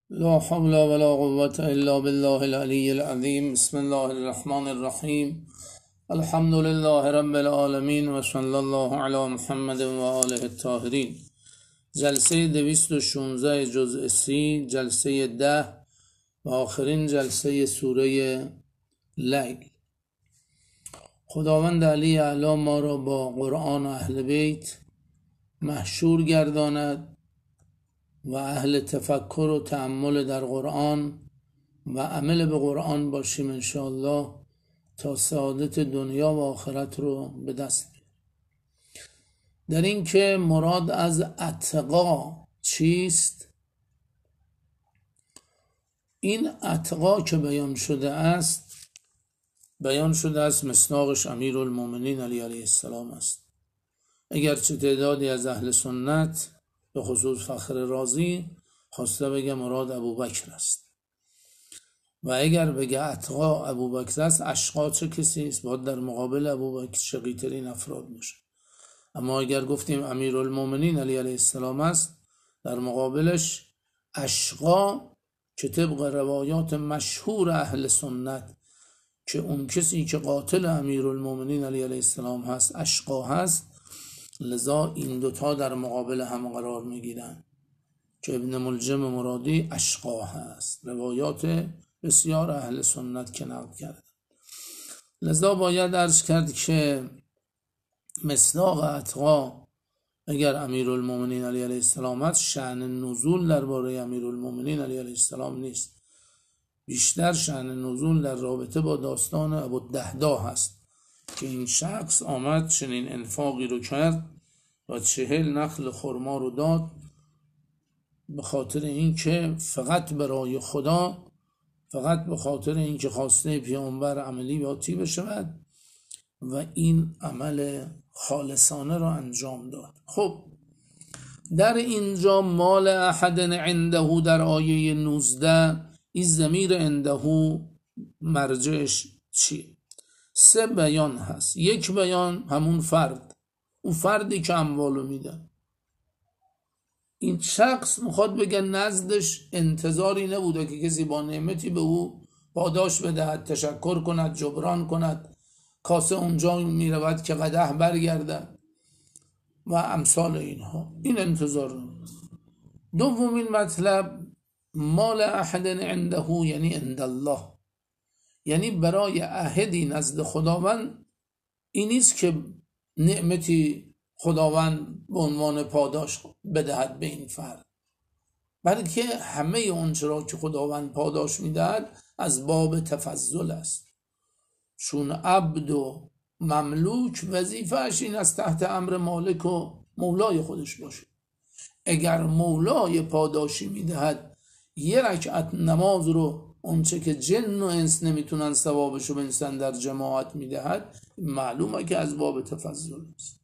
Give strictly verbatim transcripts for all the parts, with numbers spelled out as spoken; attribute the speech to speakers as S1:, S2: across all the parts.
S1: لا حول ولا قوة إلا بالله العلي العظيم. بسم الله الرحمن الرحیم. الحمد لله رب العالمین و صلی الله علی محمد و آله الطاهرین. جلسه دویست و شانزده جزء سی، جلسه ده و آخرین جلسه سوره لیل. خداوند علی اعلی ما را با قرآن و اهل بیت محشور گرداند و اهل تفکر و تأمل در قرآن و عمل به قرآن باشیم انشاءالله تا سعادت دنیا و آخرت رو به دست بیاریم. در این که مراد از اتقا چیست؟ این اتقا که بیان شده است بیان شده است مصداقش امیرالمومنین علی علیه السلام است. اگرچه تعدادی از اهل سنت به خصوص فخر رازی خواسته بگه مراد ابوبکر است و اگر بگه اتقا ابوبکر است، اشقا چه کسی است؟ باید در مقابل ابوبکر شقی‌ترین افراد باشه. اما اگر گفتیم امیرالمومنین علی علیه السلام است، در مقابلش اشقا که طبق روایات مشهور اهل سنت که اون کسی که قاتل امیرالمومنین علی علیه السلام هست اشقا هست، لذا این دوتا در مقابل هم قرار میگیرن که ابن ملجم مرادی اشقا هست. روایات بسیار اهل سنت که نقل کردن. لذا باید عرض کرد که مصداق اتقا اگر امیرالمومنین علی علیه السلام هست، شأن نزول درباره امیرالمومنین علی علیه السلام نیست، بیشتر شأن نزول در رابطه با داستان ابوالدهدا هست که این شخص آمد چنین انفاقی رو کرد و چهل نخل خرما رو داد به خاطر اینکه فقط برای خدا، فقط به خاطر اینکه خواسته پیامبر عملی باتی بشود و این عمل خالصانه را انجام داد. خب در اینجا مال احد عنده در آیه نوزده این ضمیر عنده مرجعش چیه؟ سه بیان هست. یک بیان همون فرد، اون فردی که اموالو میده. این شخص میخواد بگه نزدش انتظاری نبوده که کسی با نعمتی به او پاداش بدهد، تشکر کند، جبران کند، کاسه اونجا میرود که قدح برگردد و امثال اینها. این انتظار نبود. دومین مطلب مال احد عنده یعنی عند الله، یعنی برای احدی نزد خداوند این نیست که نعمتی خداوند به عنوان پاداش بدهد به این فرد، بلکه همه اون چرا که خداوند پاداش میدهد از باب تفضل است. چون عبد و مملوک وظیفه‌اش این از تحت امر مالک و مولای خودش باشه. اگر مولای پاداشی میدهد یه رکعت نماز رو اونچه که جن و انس نمیتونن ثوابشو بنسن در جماعت میدهد، معلومه که از باب تفضل است.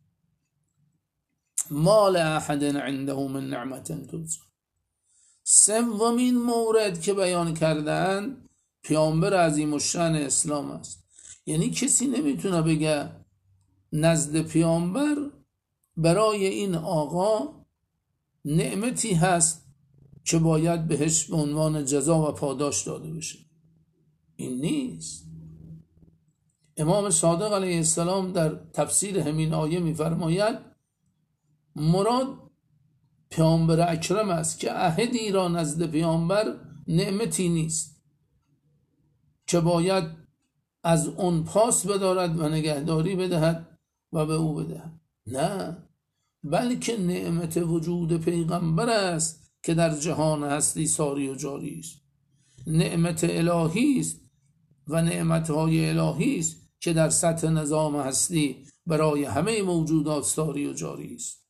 S1: مال احد عنده من نعمت تجزا. سومین مورد که بیان کردن پیامبر عظیم الشأن اسلام است. یعنی کسی نمیتونه بگه نزد پیامبر برای این آقا نعمتی هست که باید بهش به عنوان جزا و پاداش داده بشه. این نیست. امام صادق علیه السلام در تفسیر همین آیه می‌فرماید مراد پیامبر اکرم است که احدی را نزد پیامبر نعمتی نیست که باید از اون پاس بدارد و نگهداری بدهد و به او بدهد. نه، بلکه نعمت وجود پیغمبر است که در جهان هستی ساری و جاری است. نعمت الهی است و نعمتهای الهی است که در سطح نظام هستی برای همه موجودات ساری و جاری است.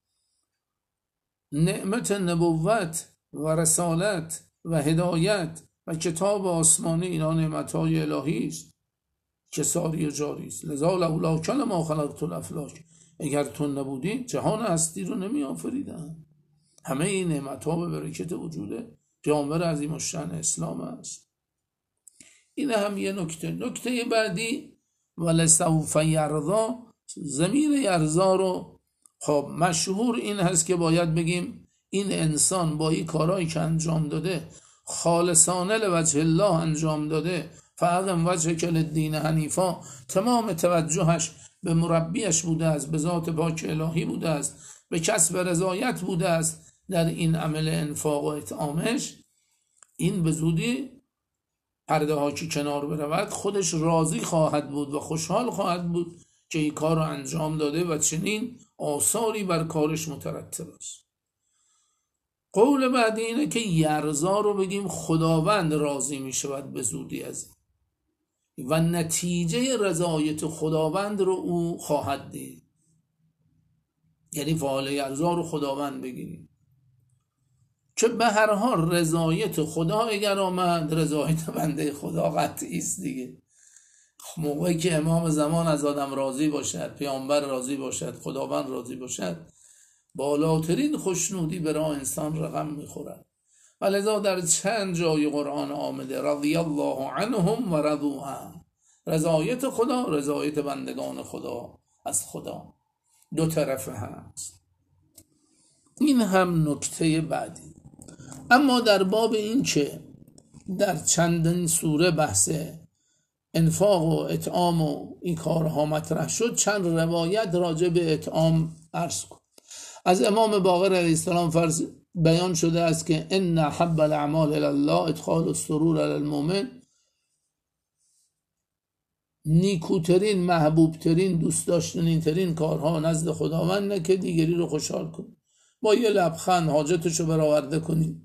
S1: نعمت نبوت و رسالت و هدایت و کتاب آسمانی اینا نعمتهای الهی است که ساری و جاری است. لذا لولا کان ما خلقت الافلاک، اگر تو نبودی جهان هستی رو نمی آفریدن. همه این نعمت‌ها به برکت وجود پیامبر عظیم الشأن اسلام است. این هم یه نکته. نکته بعدی ولسوف یرضا، ضمیر یرضا رو خب مشهور این هست که باید بگیم این انسان با این کارهایی که انجام داده خالصانه لوجه الله انجام داده، فاقم وجه کل دین حنیفا، تمام توجهش به مربیش بوده است، به ذات پاک الهی بوده است، به کسب رضایت بوده است در این عمل انفاق و اطعامش، این به زودی پرده ها که کنار برود خودش راضی خواهد بود و خوشحال خواهد بود که این کار رو انجام داده و چنین آثاری بر کارش مترتب است. قول بعدی اینه که یرزا رو بگیم خداوند راضی می شود به زودی از این و نتیجه رضایت خداوند رو او خواهد دید. یعنی فعال یرزا رو خداوند بگیریم که به هر حال رضایت خدا اگر آمد، رضایت بنده خدا قطعی است دیگه. موقعی که امام زمان از آدم راضی باشد، پیامبر راضی باشد، خداوند راضی باشد، بالاترین خوشنودی برای انسان رقم میخورد. ولذا در چند جای قرآن آمده رضی الله عنهم و رضوا عنه، رضایت خدا، رضایت بندگان خدا از خدا، دو طرفه هست. این هم نکته بعدی. اما در باب این که در چندین سوره بحث انفاق و اطعام و این کارها مطرح شد، چند روایت راجع به اطعام عرض کن. از امام باقر علیه السلام فرض بیان شده است که ان حب الاعمال الی الله ادخال السرور علی المؤمن، نیکوترین، محبوبترین، دوست داشتنی ترین کارها نزد خداونده که دیگری رو خوشحال کنی، با یه لبخند حاجتشو برآورده کنی.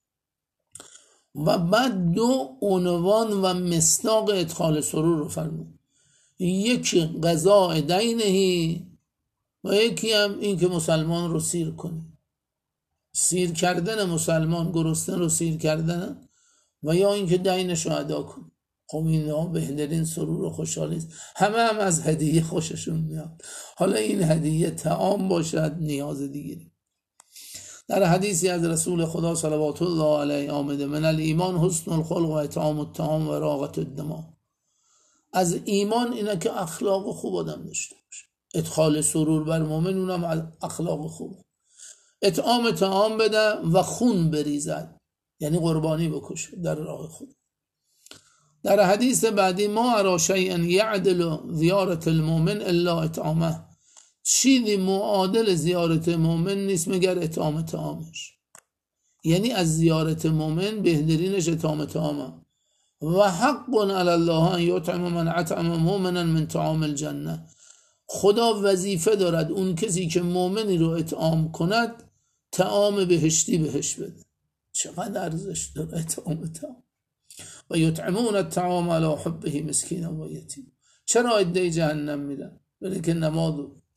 S1: و بعد دو عنوان و مصداق ادخال سرور رو فرمود، یکی قضاء دینهی و یکی هم این که مسلمان رو سیر کنی، سیر کردن مسلمان، گرسنه رو سیر کردن، و یا این که دینش رو ادا کنی. خب اینا بهترین سرور و خوشحالی است. همه هم از هدیه خوششون میاد، حالا این هدیه طعام باشد، نیاز دیگری. در حدیثی از رسول خدا صلوات الله علیه آمده من الایمان حسن الخلق و اطعام الطعام و راقة الدماء، از ایمان اینه که اخلاق خوب آدم داشته باشه. ادخال سرور بر مؤمن اونم از اخلاق خوب، اطعام طعام بده و خون بریزد، یعنی قربانی بکشه در راه خود. در حدیث بعدی ما ارا شیئا یعدل زیارت المؤمن الا اطعامه، چیزی معادل زیارت مؤمن نیست مگر اطعام طعامش، یعنی از زیارت مؤمن بهترینش اطعام طعامه. و حق علی الله ان یطعم من اطعم مؤمنا من طعام الجنه، خدا وظیفه دارد اون کسی که مؤمنی رو اطعام کند طعام بهشتی بهش بده. چقدر ارزش داره اطعام طعام. و یطعمون الطعام علی حبه مسکینا و یتیم، چرا عده جهنم میرن؟ ولی که نماز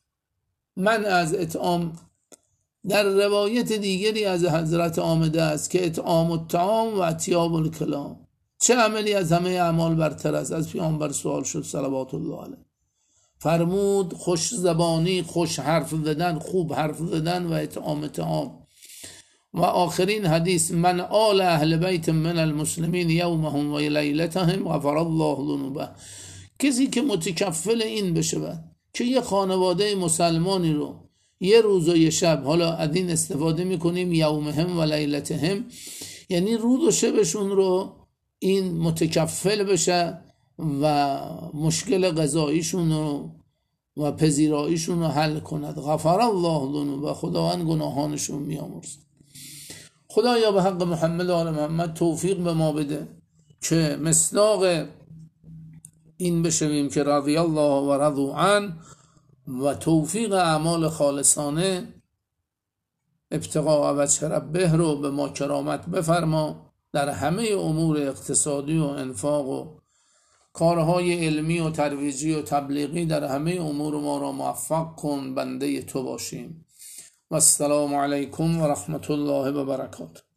S1: من از اطعام. در روایت دیگری از حضرت آمده است که اطعام الطعام و اطیاب الکلام، چه عملی از همه اعمال برتر است؟ از پیامبر سوال شد صلوات الله علیه، فرمود خوش زبانی، خوش حرف زدن، خوب حرف زدن و اطعام طعام. و آخرین حدیث من آل اهل بیت من المسلمین یومهم و لیلتهم غفر الله ذنوبه، کسی که متکفل این بشه که یه خانواده مسلمانی رو یه روز و یه شب، حالا از این استفاده میکنیم یومهم و لیلتهم، یعنی روز و شبشون رو این متکفل بشه و مشکل غذاییشون رو و پذیراییشون رو حل کند. غفر الله ذنوبه، خداوند گناهانشون میامرزد. خدایا به حق محمد و آل محمد توفیق به ما بده که مصداق این بشویم که رضی الله و رضوا عنه، و توفیق اعمال خالصانه ابتغاء وجه ربه رو به ما کرامت بفرما. در همه امور اقتصادی و انفاق و کارهای علمی و ترویجی و تبلیغی، در همه امور ما را موفق کن، بنده تو باشیم. و السلام علیکم و رحمت الله و برکاته.